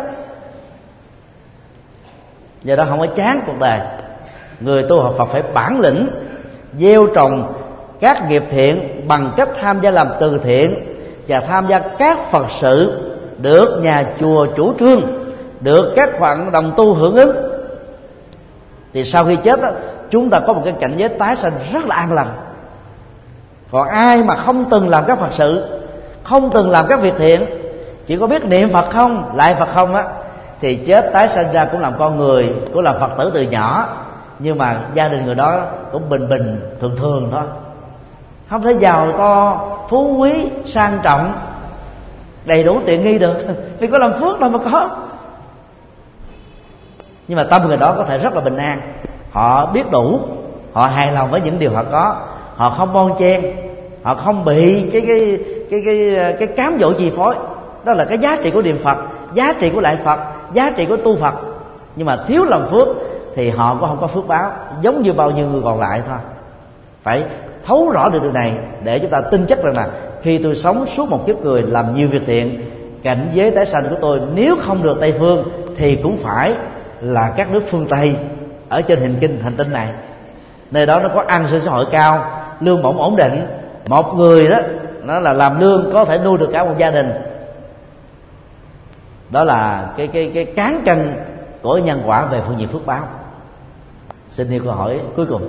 Giờ đó không có chán cuộc đời. Người tu học Phật phải bản lĩnh gieo trồng các nghiệp thiện bằng cách tham gia làm từ thiện và tham gia các Phật sự được nhà chùa chủ trương, được các hoạt động tu hưởng ứng, thì sau khi chết đó, chúng ta có một cái cảnh giới tái sanh rất là an lành. Còn ai mà không từng làm các Phật sự, không từng làm các việc thiện, chỉ có biết niệm Phật không, lại Phật không á, thì chết tái sanh ra cũng làm con người, cũng làm Phật tử từ nhỏ, nhưng mà gia đình người đó cũng bình bình thường thường thôi, không thể giàu to phú quý sang trọng đầy đủ tiện nghi được, vì có làm phước đâu mà có. Nhưng mà tâm người đó có thể rất là bình an, họ biết đủ, họ hài lòng với những điều họ có, họ không bon chen, họ không bị cái cám dỗ chi phối. Đó là cái giá trị của niệm Phật, giá trị của lại Phật, giá trị của tu Phật. Nhưng mà thiếu làm phước thì họ cũng không có phước báo, giống như bao nhiêu người còn lại thôi. Phải thấu rõ được điều này để chúng ta tin chắc rằng là khi tôi sống suốt một kiếp người làm nhiều việc thiện, cảnh giới tái sanh của tôi nếu không được Tây phương thì cũng phải là các nước phương Tây ở trên hành tinh này. Nơi đó nó có an sinh xã hội cao, lương bổng ổn định, một người đó nó là làm lương có thể nuôi được cả một gia đình. Đó là cái cán cân của nhân quả về phương diện phước báo. Xin yêu câu hỏi cuối cùng.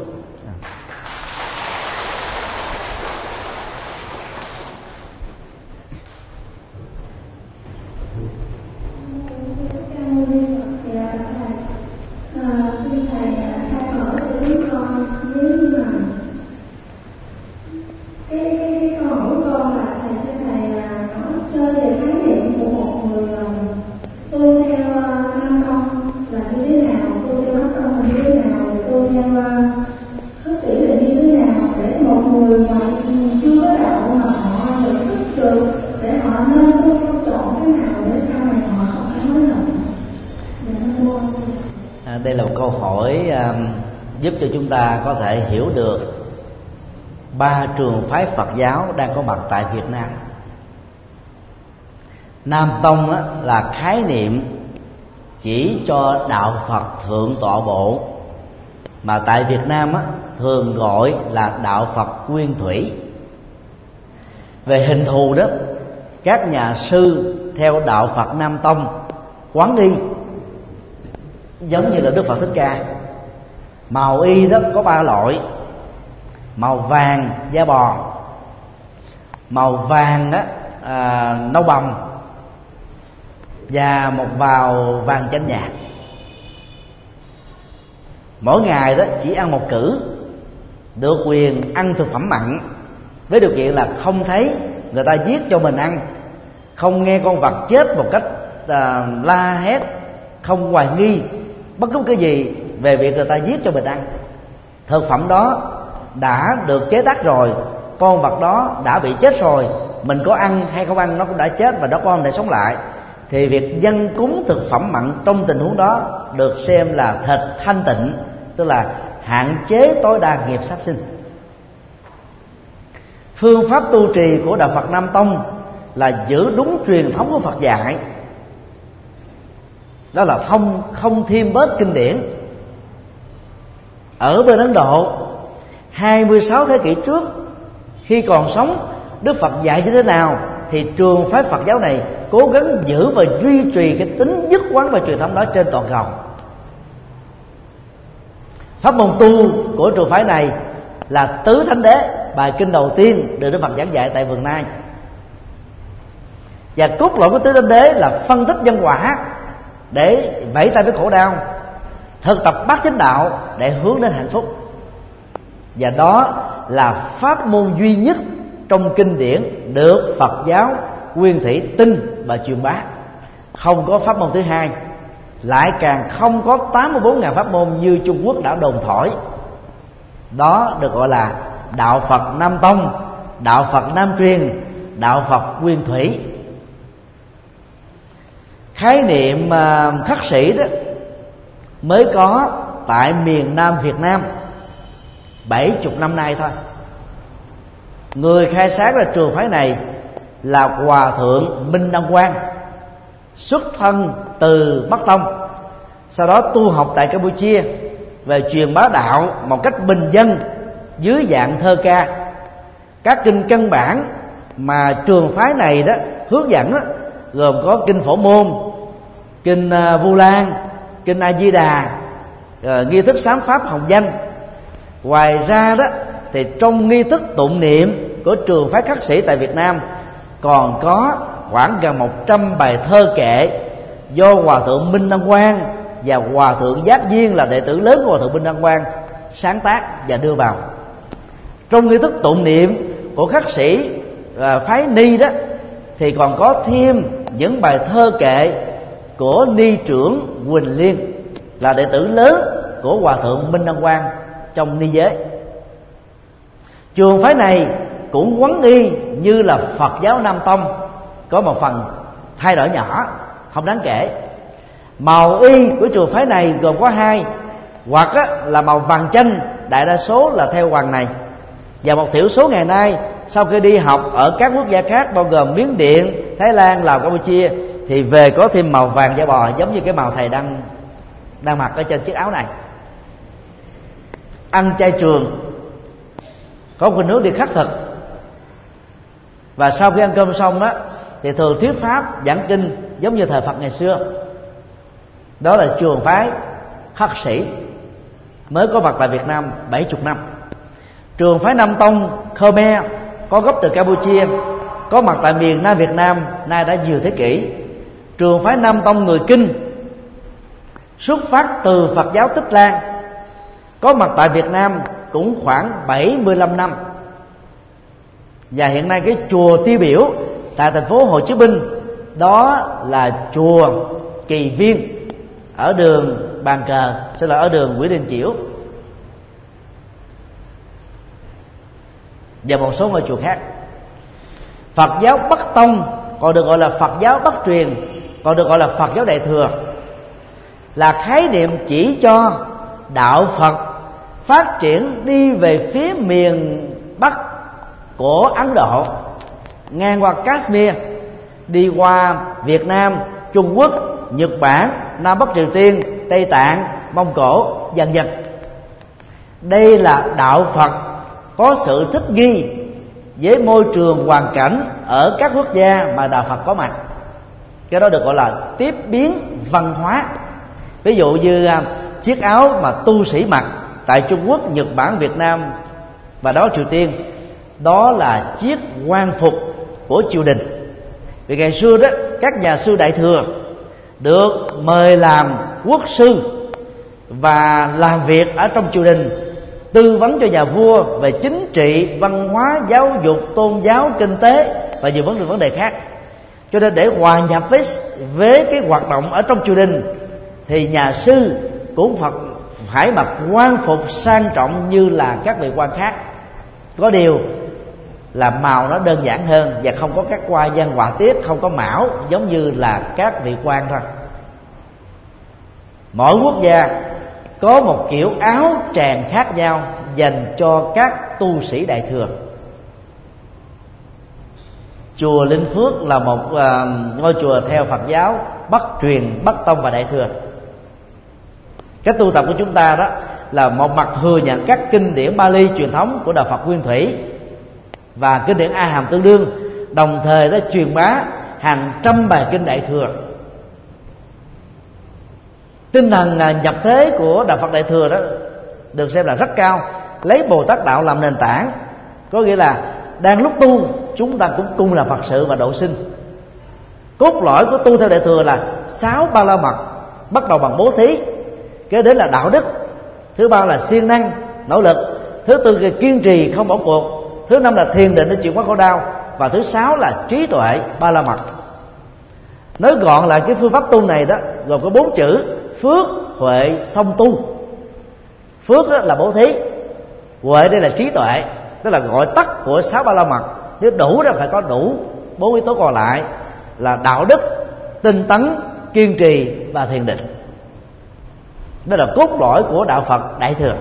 Đây là một câu hỏi giúp cho chúng ta có thể hiểu được 3 trường phái Phật giáo đang có mặt tại Việt Nam. Nam Tông là khái niệm chỉ cho đạo Phật thượng tọa bộ, mà tại Việt Nam thường gọi là đạo Phật nguyên thủy. Về hình thù đó, các nhà sư theo đạo Phật Nam Tông quán y giống như là Đức Phật Thích Ca. Màu y đó có 3 loại: màu vàng da bò, màu vàng đó, nâu bầm, và một màu vàng chanh nhạt. Mỗi ngày đó chỉ ăn một cữ, được quyền ăn thực phẩm mặn, với điều kiện là không thấy người ta giết cho mình ăn, không nghe con vật chết một cách la hét, không hoài nghi bất cứ cái gì về việc người ta giết cho mình ăn. Thực phẩm đó đã được chế tác rồi, con vật đó đã bị chết rồi, mình có ăn hay không ăn nó cũng đã chết và nó không thể sống lại, thì việc dâng cúng thực phẩm mặn trong tình huống đó được xem là thịt thanh tịnh, tức là hạn chế tối đa nghiệp sát sinh. Phương pháp tu trì của đạo Phật Nam Tông là giữ đúng truyền thống của Phật dạy, đó là không thêm bớt kinh điển. Ở bên Ấn Độ 26 thế kỷ trước, khi còn sống, Đức Phật dạy như thế nào thì trường phái Phật giáo này cố gắng giữ và duy trì cái tính nhất quán và truyền thống đó trên toàn cầu. Pháp môn tu của trường phái này là Tứ Thánh Đế, bài kinh đầu tiên được Đức Phật giảng dạy tại Vườn Nai. Và cốt lõi của Tứ Thánh Đế là phân tích nhân quả để vẫy tay với khổ đau, thực tập bát chánh đạo để hướng đến hạnh phúc. Và đó là pháp môn duy nhất trong kinh điển được Phật giáo nguyên thủy tin và truyền bá. Không có pháp môn thứ hai, lại càng không có 84.000 pháp môn như Trung Quốc đã đồn thổi. Đó được gọi là đạo Phật Nam Tông, đạo Phật Nam Truyền, đạo Phật nguyên thủy. Khái niệm khắc sĩ đó mới có tại miền Nam Việt Nam 70 năm nay thôi. Người khai sáng ra trường phái này là Hòa Thượng Minh Đăng Quang, xuất thân từ Bắc Tông, sau đó tu học tại Campuchia về truyền bá đạo một cách bình dân dưới dạng thơ ca. Các kinh căn bản mà trường phái này đó hướng dẫn đó, gồm có kinh Phổ Môn, kinh Vu Lan, kinh A Di Đà, nghi thức sám pháp Hồng Danh. Ngoài ra đó thì trong nghi thức tụng niệm của trường phái khắc sĩ tại Việt Nam còn có khoảng gần 100 bài thơ kệ do Hòa Thượng Minh Đăng Quang và Hòa Thượng Giác Viên là đệ tử lớn của Hòa Thượng Minh Đăng Quang sáng tác và đưa vào. Trong nghi thức tụng niệm của khắc sĩ phái Ni đó thì còn có thêm những bài thơ kệ của Ni trưởng Quỳnh Liên là đệ tử lớn của Hòa Thượng Minh Đăng Quang trong Ni giới. Trường phái này cũng quấn y như là Phật giáo Nam Tông, có một phần thay đổi nhỏ không đáng kể. Màu y của trường phái này gồm có hai, hoặc là màu vàng chanh, đại đa số là theo hoàng này, và một thiểu số ngày nay sau khi đi học ở các quốc gia khác bao gồm Miến Điện, Thái Lan, Lào, Campuchia thì về có thêm màu vàng da bò, giống như cái màu thầy đang mặc ở trên chiếc áo này. Ăn chay trường, có khuynh hướng đi khắc thực, và sau khi ăn cơm xong đó thì thường thuyết pháp giảng kinh giống như thời Phật ngày xưa. Đó là trường phái khắc sĩ mới có mặt tại Việt Nam 70 năm. Trường phái Nam Tông Khmer có gốc từ Campuchia, có mặt tại miền Nam Việt Nam nay đã nhiều thế kỷ. Trường phái Nam Tông người Kinh xuất phát từ Phật giáo Tích Lan, có mặt tại Việt Nam cũng khoảng 75 năm. Và hiện nay cái chùa tiêu biểu tại thành phố Hồ Chí Minh đó là chùa Kỳ Viên ở đường Bàn Cờ, sẽ là ở đường Nguyễn Đình Chiểu, và một số ngôi chùa khác. Phật giáo Bắc Tông còn được gọi là Phật giáo Bắc Truyền, còn được gọi là Phật giáo Đại Thừa, là khái niệm chỉ cho đạo Phật phát triển đi về phía miền Bắc của Ấn Độ, ngang qua Kashmir, đi qua Việt Nam, Trung Quốc, Nhật Bản, Nam Bắc Triều Tiên, Tây Tạng, Mông Cổ, dần dần. Đây là đạo Phật có sự thích nghi với môi trường hoàn cảnh ở các quốc gia mà đạo Phật có mặt. Cái đó được gọi là tiếp biến văn hóa. Ví dụ như chiếc áo mà tu sĩ mặc tại Trung Quốc, Nhật Bản, Việt Nam và đó Triều Tiên đó là chiếc quan phục của triều đình. Vì ngày xưa đó, các nhà sư Đại Thừa được mời làm quốc sư và làm việc ở trong triều đình, tư vấn cho nhà vua về chính trị, văn hóa, giáo dục, tôn giáo, kinh tế và nhiều vấn đề khác. Cho nên để hòa nhập với cái hoạt động ở trong triều đình thì nhà sư cũng phải mặc quan phục sang trọng như là các vị quan khác. Có điều là màu nó đơn giản hơn và không có các hoa văn họa tiết, không có mão giống như là các vị quan thôi. Mỗi quốc gia có một kiểu áo tràng khác nhau dành cho các tu sĩ Đại Thừa. Chùa Linh Phước là một ngôi chùa theo Phật giáo Bắc truyền, Bắc tông và Đại Thừa. Các tu tập của chúng ta đó là một mặt thừa nhận các kinh điển Bali truyền thống của đạo Phật Nguyên Thủy và kinh điển A Hàm tương đương, đồng thời đã truyền bá hàng trăm bài kinh Đại Thừa. Tinh thần nhập thế của đạo Phật Đại Thừa đó được xem là rất cao, lấy Bồ Tát đạo làm nền tảng, có nghĩa là đang lúc tu chúng ta cũng cung là Phật sự và độ sinh. Cốt lõi của tu theo Đại Thừa là 6 ba la mật, bắt đầu bằng bố thí, kế đến là đạo đức, thứ ba là siêng năng nỗ lực, thứ tư là kiên trì không bỏ cuộc, thứ năm là thiền định để chuyển hóa khổ đau, và thứ sáu là trí tuệ ba la mật. Nói gọn là cái phương pháp tu này đó gồm có 4 chữ: phước, huệ, song tu. Phước là bố thí, huệ đây là trí tuệ, tức là gọi tắt của 6 ba la mật. Nếu đủ đó phải có đủ 4 yếu tố còn lại là đạo đức, tinh tấn, kiên trì và thiền định. Đó là cốt lõi của đạo Phật Đại Thừa.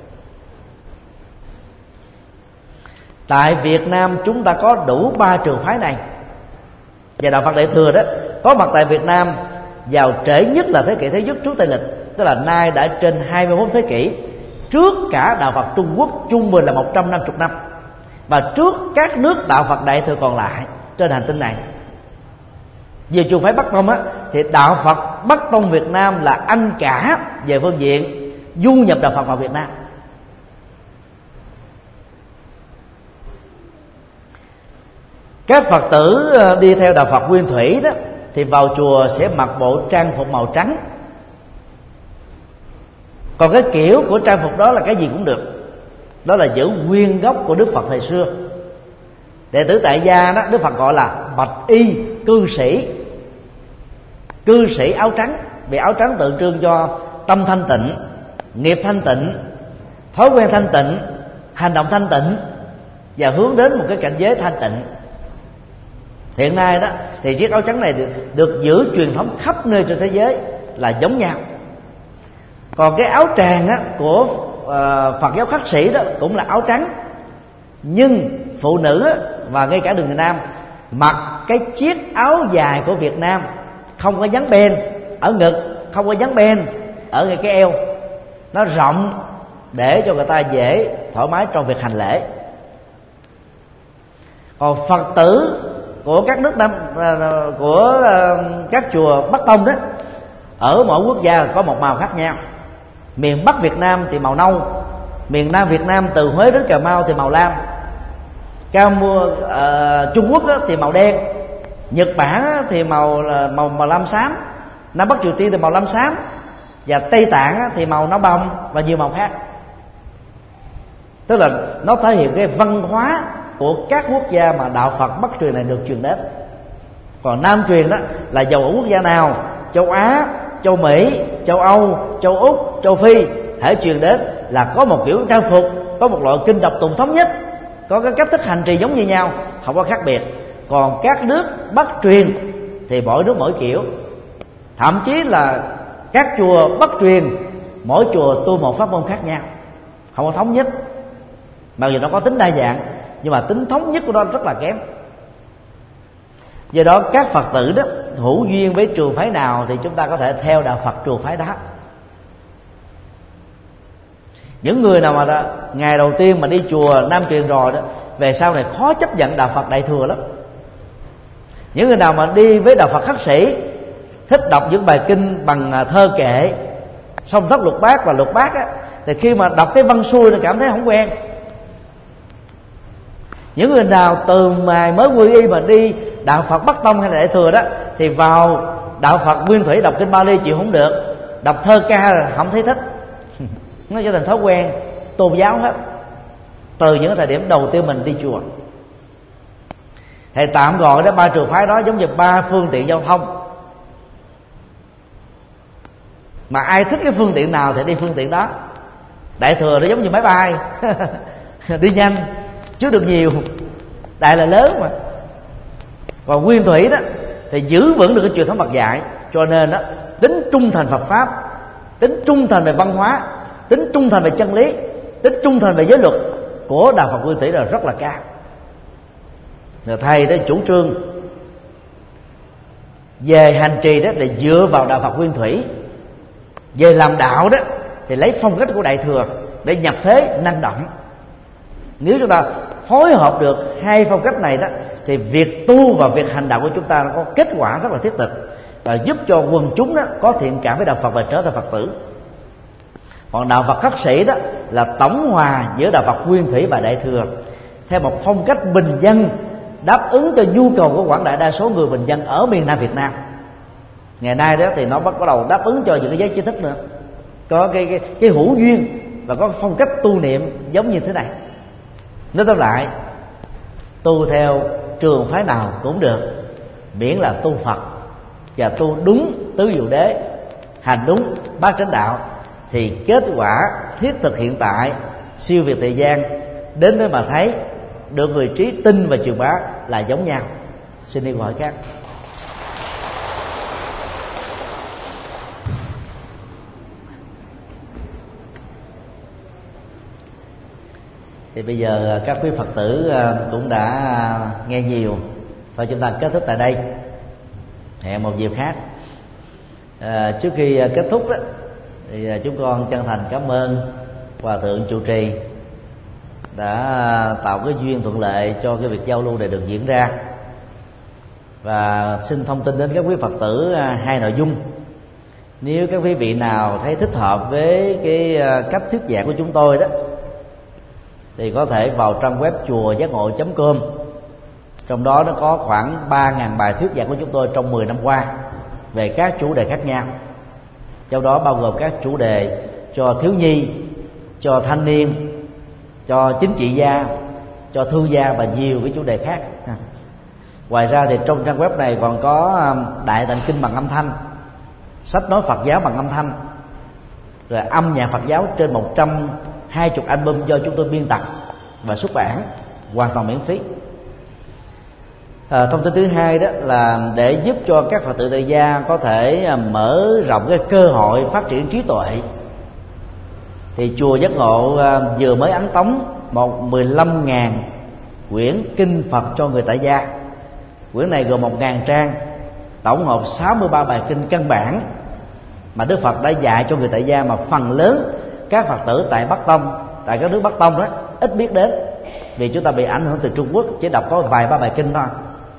Tại Việt Nam chúng ta có đủ 3 trường phái này, và đạo Phật Đại Thừa đó có mặt tại Việt Nam vào trễ nhất là thế kỷ thứ nhất trước Tây lịch, tức là nay đã trên 21 thế kỷ, trước cả đạo Phật Trung Quốc trung bình là 150 năm, và trước các nước đạo Phật Đại Thừa còn lại trên hành tinh này. Về trường phái Bắc Tông á, thì đạo Phật Bắc Tông Việt Nam là anh cả về phương diện du nhập đạo Phật vào Việt Nam. Các Phật tử đi theo đạo Phật Nguyên Thủy đó thì vào chùa sẽ mặc bộ trang phục màu trắng. Còn cái kiểu của trang phục đó là cái gì cũng được, đó là giữ nguyên gốc của Đức Phật thời xưa. Đệ tử tại gia đó Đức Phật gọi là bạch y cư sĩ. Cư sĩ áo trắng, vì áo trắng tượng trưng cho tâm thanh tịnh, nghiệp thanh tịnh, thói quen thanh tịnh, hành động thanh tịnh và hướng đến một cái cảnh giới thanh tịnh. Hiện nay đó thì chiếc áo trắng này được giữ truyền thống khắp nơi trên thế giới là giống nhau. Còn cái áo tràng á, của Phật giáo khắc sĩ đó cũng là áo trắng, nhưng phụ nữ á, và ngay cả người Nam mặc cái chiếc áo dài của Việt Nam, không có dán ben ở ngực, không có dán ben ở ngay cái eo, nó rộng để cho người ta dễ thoải mái trong việc hành lễ. Còn Phật tử của các nước của các chùa Bắc Tông đó, ở mỗi quốc gia có một màu khác nhau. Miền Bắc Việt Nam thì màu nâu, miền Nam Việt Nam từ Huế đến Cà Mau thì màu lam, Trung Quốc thì màu đen, Nhật Bản thì màu lam xám, Nam Bắc Triều Tiên thì màu lam xám, và Tây Tạng thì màu nâu bông và nhiều màu khác. Tức là nó thể hiện cái văn hóa của các quốc gia mà đạo Phật Bắc truyền này được truyền đến. Còn Nam truyền đó là dầu ở quốc gia nào, châu Á, châu Mỹ, châu Âu, châu Úc, châu Phi, hãy truyền đến là có một kiểu trang phục, có một loại kinh đọc tụng thống nhất, có cái cách thức hành trì giống như nhau, không có khác biệt. Còn các nước Bắc truyền thì mỗi nước mỗi kiểu, thậm chí là các chùa Bắc truyền mỗi chùa tu một pháp môn khác nhau, không có thống nhất. Mặc dù nó có tính đa dạng nhưng mà tính thống nhất của nó rất là kém. Do đó các Phật tử đó hữu duyên với trường phái nào thì chúng ta có thể theo đạo Phật trường phái đó. Những người nào mà ngày đầu tiên mà đi chùa Nam truyền rồi đó, về sau này khó chấp nhận đạo Phật Đại Thừa lắm. Những người nào mà đi với đạo Phật khắc sĩ, thích đọc những bài kinh bằng thơ kệ, song thất lục bát và lục bát á, thì khi mà đọc cái văn xuôi thì cảm thấy không quen. Những người nào từ mà mới quy y mà đi đạo Phật Bắc Tông hay là Đại Thừa đó, thì vào đạo Phật Nguyên Thủy đọc kinh Bali chịu không được, đọc thơ ca là không thấy thích. Nó trở thành thói quen tôn giáo hết từ những thời điểm đầu tiên mình đi chùa. Thầy tạm gọi đó 3 trường phái đó giống như 3 phương tiện giao thông, mà ai thích cái phương tiện nào thì đi phương tiện đó. Đại Thừa nó giống như máy bay đi nhanh chứ được nhiều, đại là lớn mà. Còn Nguyên Thủy đó thì giữ vững được cái truyền thống Phật dạy, cho nên đó tính trung thành Phật pháp, tính trung thành về văn hóa, tính trung thành về chân lý, tính trung thành về giới luật của đạo Phật Nguyên Thủy là rất là cao. Rồi thầy đó chủ trương về hành trì đó thì dựa vào đạo Phật Nguyên Thủy, về làm đạo đó thì lấy phong cách của Đại Thừa để nhập thế năng động. Nếu chúng ta phối hợp được hai phong cách này đó, thì việc tu và việc hành đạo của chúng ta nó có kết quả rất là thiết thực, và giúp cho quần chúng đó có thiện cảm với đạo Phật và trở thành Phật tử. Còn đạo Phật khất sĩ đó là tổng hòa giữa đạo Phật Nguyên Thủy và Đại Thừa theo một phong cách bình dân, đáp ứng cho nhu cầu của quảng đại đa số người bình dân ở miền Nam Việt Nam. Ngày nay đó thì nó bắt đầu đáp ứng cho những cái giới trí thức nữa, có cái hữu duyên và có phong cách tu niệm giống như thế này. Nói tóm lại, tu theo trường phái nào cũng được, miễn là tu Phật và tu đúng tứ diệu đế, hành đúng bát chánh đạo, thì kết quả thiết thực hiện tại siêu việt thời gian đến với mà thấy được người trí tin và truyền bá là giống nhau. Xin đi câu hỏi khác. Thì bây giờ các quý Phật tử cũng đã nghe nhiều, và chúng ta kết thúc tại đây. Hẹn một dịp khác. Trước khi kết thúc đó, thì chúng con chân thành cảm ơn Hòa Thượng trụ trì đã tạo cái duyên thuận lợi cho cái việc giao lưu này được diễn ra. Và xin thông tin đến các quý Phật tử hai nội dung. Nếu các quý vị nào thấy thích hợp với cái cách thuyết giảng của chúng tôi đó, thì có thể vào trang web chùa giác ngộ.com. Trong đó nó có khoảng 3.000 bài thuyết giảng của chúng tôi trong 10 năm qua về các chủ đề khác nhau. Trong đó bao gồm các chủ đề cho thiếu nhi, cho thanh niên, cho chính trị gia, cho thương gia và nhiều cái chủ đề khác. Ngoài ra thì trong trang web này còn có Đại Tạng Kinh bằng âm thanh, sách nói Phật giáo bằng âm thanh, rồi âm nhạc Phật giáo trên 120 album do chúng tôi biên tập và xuất bản hoàn toàn miễn phí. Thông tin thứ hai đó là để giúp cho các Phật tử tại gia có thể mở rộng cái cơ hội phát triển trí tuệ, thì chùa Giác Ngộ vừa mới ấn tống 15.000 quyển kinh Phật cho người tại gia. Quyển này gồm 1.000 trang, tổng hợp 63 bài kinh căn bản mà Đức Phật đã dạy cho người tại gia, mà phần lớn các Phật tử tại Bắc Tông, tại các nước Bắc Tông đó ít biết đến, vì chúng ta bị ảnh hưởng từ Trung Quốc, chỉ đọc có vài ba bài kinh thôi.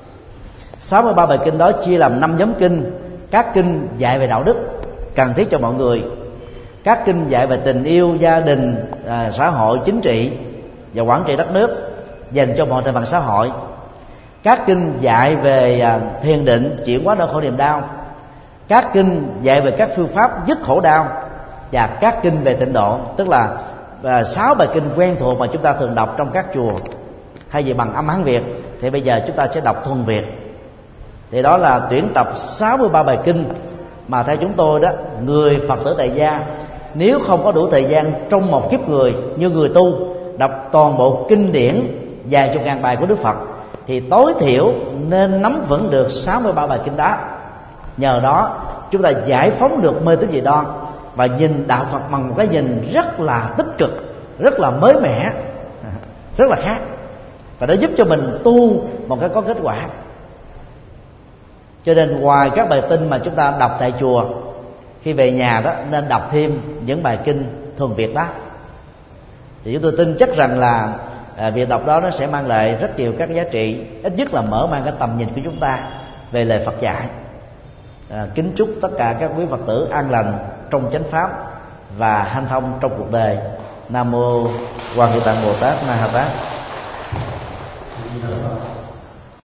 63 bài kinh đó chia làm 5 nhóm kinh. Các kinh dạy về đạo đức cần thiết cho mọi người, các kinh dạy về tình yêu, gia đình, xã hội, chính trị và quản trị đất nước dành cho mọi thành phần xã hội, các kinh dạy về thiền định, chuyển hóa đau khổ niềm đau, các kinh dạy về các phương pháp dứt khổ đau, và các kinh về tịnh độ, tức là 6 bài kinh quen thuộc mà chúng ta thường đọc trong các chùa. Thay vì bằng âm Hán Việt thì bây giờ chúng ta sẽ đọc thuần Việt. Thì đó là tuyển tập 63 bài kinh mà theo chúng tôi đó, người Phật tử tại gia nếu không có đủ thời gian trong một kiếp người như người tu đọc toàn bộ kinh điển vài chục ngàn bài của Đức Phật, thì tối thiểu nên nắm vững được 63 bài kinh đó. Nhờ đó chúng ta giải phóng được mê tín dị đoan và nhìn đạo Phật bằng một cái nhìn rất là tích cực, rất là mới mẻ, rất là khác, và nó giúp cho mình tu một cái có kết quả. Cho nên ngoài các bài kinh mà chúng ta đọc tại chùa, khi về nhà đó nên đọc thêm những bài kinh thuần Việt đó. Thì chúng tôi tin chắc rằng là việc đọc đó nó sẽ mang lại rất nhiều các giá trị, ít nhất là mở mang cái tầm nhìn của chúng ta về lời Phật dạy. Kính chúc tất cả các quý Phật tử an lành trong chánh pháp và hanh thông trong cuộc đời. Nam mô Quan Hệ Tạng Bồ Tát Ma Ha Tát. Hãy subscribe